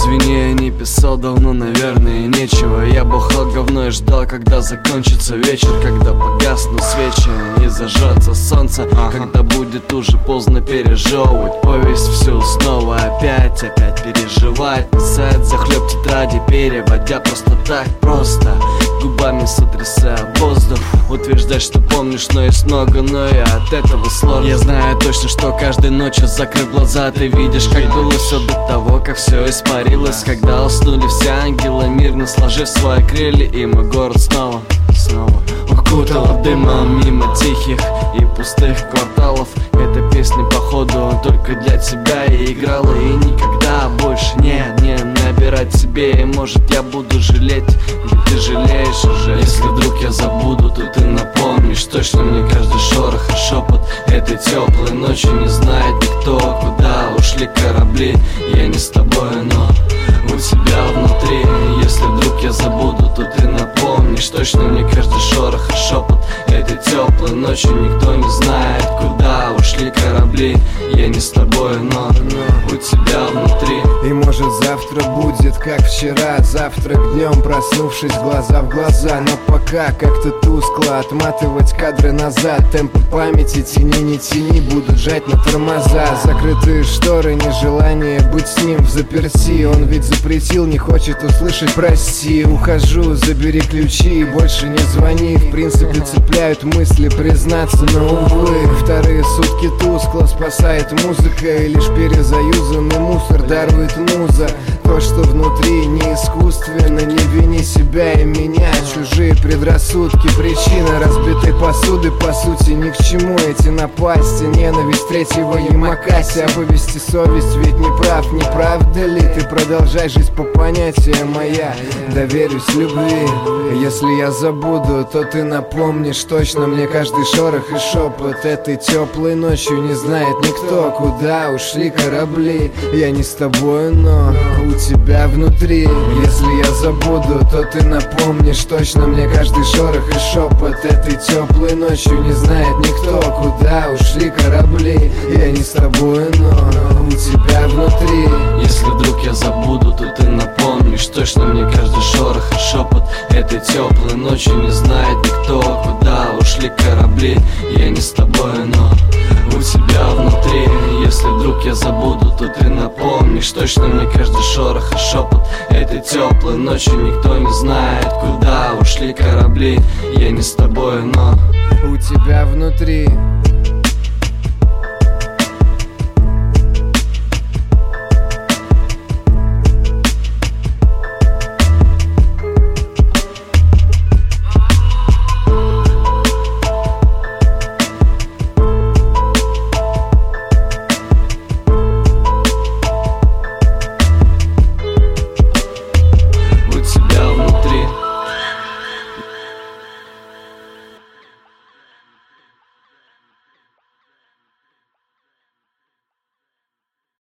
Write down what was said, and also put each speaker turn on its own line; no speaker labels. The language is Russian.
Извини, я не писал давно, наверное, нечего. Я бухал говно и ждал, когда закончится вечер, когда погаснут свечи и зажжется солнце, когда будет уже поздно пережевывать повесть всю снова, опять переживать. Писать захлеб тетради, переводя просто так, просто губами сотрясая воздух. Утверждать, что помнишь, но есть много, но и от этого сложно. Я знаю точно, что каждой ночью, закрыв глаза, ты видишь, как было все до того, как все испарилось. Когда уснули все ангелы, мирно сложив свои крылья, и мой город снова укутало дымом мимо тихих и пустых кварталов. Эта песня, походу, только для тебя и играла, и никогда больше не набирать себе. И может я буду жалеть, ведь ты жалеешь уже. Если вдруг я забуду, то ты напомнишь точно мне каждый шорох и шепот этой теплой ночи. Не знает никто, куда ушли корабли. Я не с тобой, но у тебя внутри. Если вдруг я забуду, то ты напомнишь точно мне каждый шорох и шепот этой теплой ночи. Никто не знает, куда ушли корабли. Я не с тобой, но у тебя внутри.
И может завтра будет как вчера, завтрак днем, проснувшись глаза в глаза. Но пока как-то тускло отматывать кадры назад. Темпы памяти тяни, не тяни, будут жать на тормоза. Закрытые шторы, нежелание быть с ним взаперти. Он ведь запретил, не хочет услышать прости. Ухожу, забери ключи и больше не звони. В принципе цепляют мысли признаться, но увы. Вторые сутки тускло спасает музыка, и лишь перезаюзанный мусор дарует муза. То, что внутри не искусственно, не вини себя и меня. Чужие предрассудки, причина разбитой посуды, по сути ни к чему эти напасти. Ненависть третьего Ямакаси, оповести совесть, ведь не прав, не правда ли? Ты продолжай жить по понятиям, а я доверюсь любви. Если я забуду, то ты напомнишь точно мне каждый шорох и шепот этой теплой ночью. Не знает никто, куда ушли корабли. Я не с тобой, но у тебя внутри. Если я забуду, то ты напомнишь точно мне каждый шорох и шепот этой теплой ночью. Не знает никто, куда ушли корабли. Я не с тобой, но у тебя внутри.
Если вдруг я забуду, то ты напомнишь точно мне каждый шорох и шепот этой теплой ночью. Не знает никто, куда ушли корабли. Я не с тобой, но у тебя внутри. Если вдруг я забуду, то ты напомнишь точно мне каждый шорох и шепот этой теплой ночью. Никто не знает, куда ушли корабли. Я не с тобой, но
у тебя внутри.